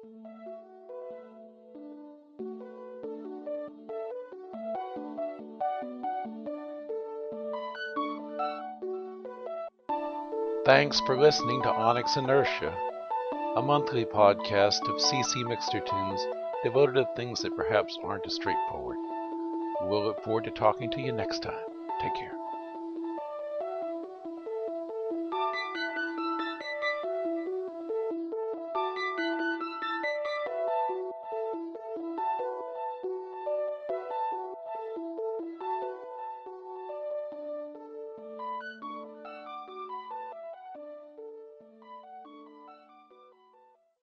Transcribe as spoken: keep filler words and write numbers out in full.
Thanks for listening to Onyx Inertia, a monthly podcast of C C Mixter tunes devoted to things that perhaps aren't as straightforward. We'll look forward to talking to you next time. Take care.